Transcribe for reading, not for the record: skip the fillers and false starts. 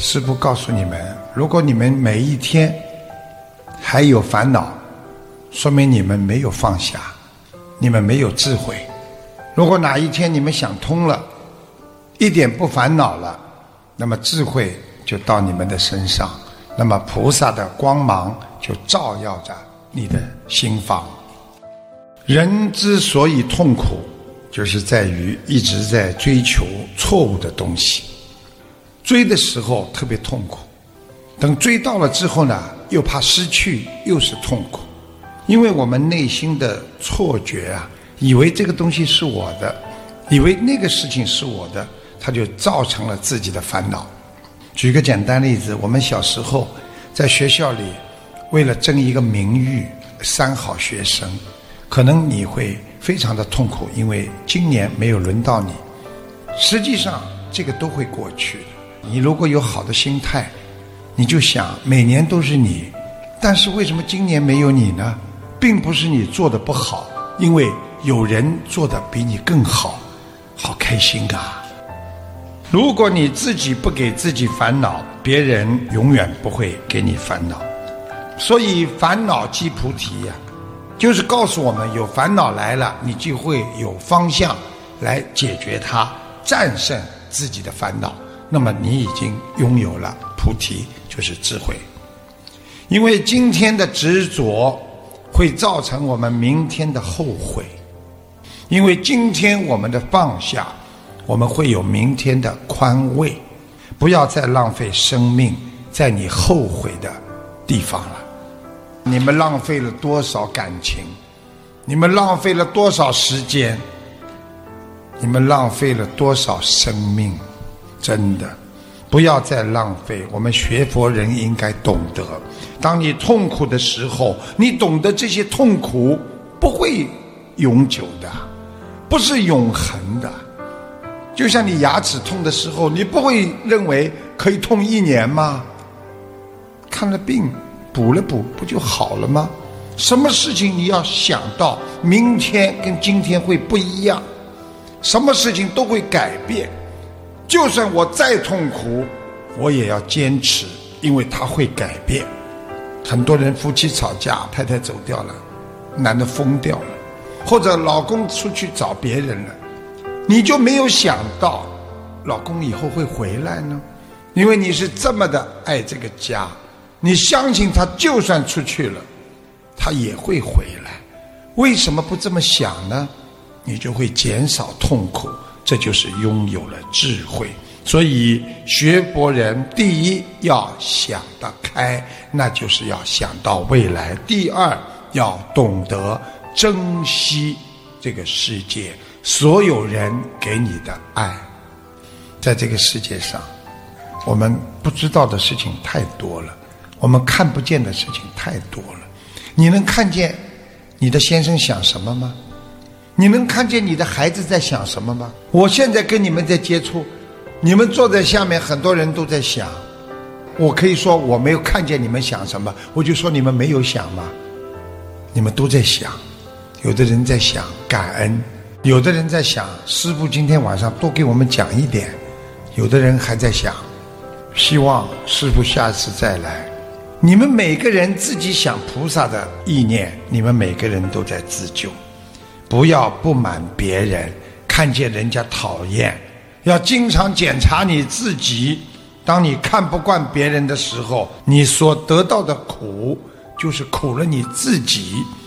师父告诉你们，如果你们每一天还有烦恼，说明你们没有放下，你们没有智慧。如果哪一天你们想通了，一点不烦恼了，那么智慧就到你们的身上，那么菩萨的光芒就照耀着你的心房。人之所以痛苦，就是在于一直在追求错误的东西，追的时候特别痛苦，等追到了之后呢，又怕失去，又是痛苦。因为我们内心的错觉啊，以为这个东西是我的，以为那个事情是我的，它就造成了自己的烦恼。举个简单例子，我们小时候在学校里，为了争一个名誉，3好学生，可能你会非常的痛苦，因为今年没有轮到你。实际上这个都会过去的。你如果有好的心态，你就想每年都是你，但是为什么今年没有你呢？并不是你做的不好，因为有人做的比你更好，好开心啊！如果你自己不给自己烦恼，别人永远不会给你烦恼。所以烦恼即菩提呀，就是告诉我们，有烦恼来了，你就会有方向来解决它，战胜自己的烦恼，那么你已经拥有了菩提，就是智慧。因为今天的执着会造成我们明天的后悔，因为今天我们的放下，我们会有明天的宽慰。不要再浪费生命在你后悔的地方了。你们浪费了多少感情，你们浪费了多少时间，你们浪费了多少生命，真的不要再浪费。我们学佛人应该懂得，当你痛苦的时候，你懂得这些痛苦不会永久的，不是永恒的。就像你牙齿痛的时候，你不会认为可以痛1年吗？看了病补了补，不就好了吗？什么事情你要想到明天跟今天会不一样，什么事情都会改变。就算我再痛苦，我也要坚持，因为它会改变。很多人夫妻吵架，太太走掉了，男的疯掉了，或者老公出去找别人了，你就没有想到老公以后会回来呢？因为你是这么的爱这个家，你相信他就算出去了，他也会回来。为什么不这么想呢？你就会减少痛苦，这就是拥有了智慧。所以学佛人第一要想得开，那就是要想到未来。第二要懂得珍惜这个世界所有人给你的爱。在这个世界上，我们不知道的事情太多了，我们看不见的事情太多了。你能看见你的先生想什么吗？你能看见你的孩子在想什么吗？我现在跟你们在接触，你们坐在下面，很多人都在想。我可以说我没有看见你们想什么，我就说你们没有想吗？你们都在想。有的人在想感恩，有的人在想师父今天晚上多给我们讲一点，有的人还在想希望师父下次再来。你们每个人自己想菩萨的意念，你们每个人都在自救。不要不满别人，看见人家讨厌，要经常检查你自己。当你看不惯别人的时候，你所得到的苦就是苦了你自己。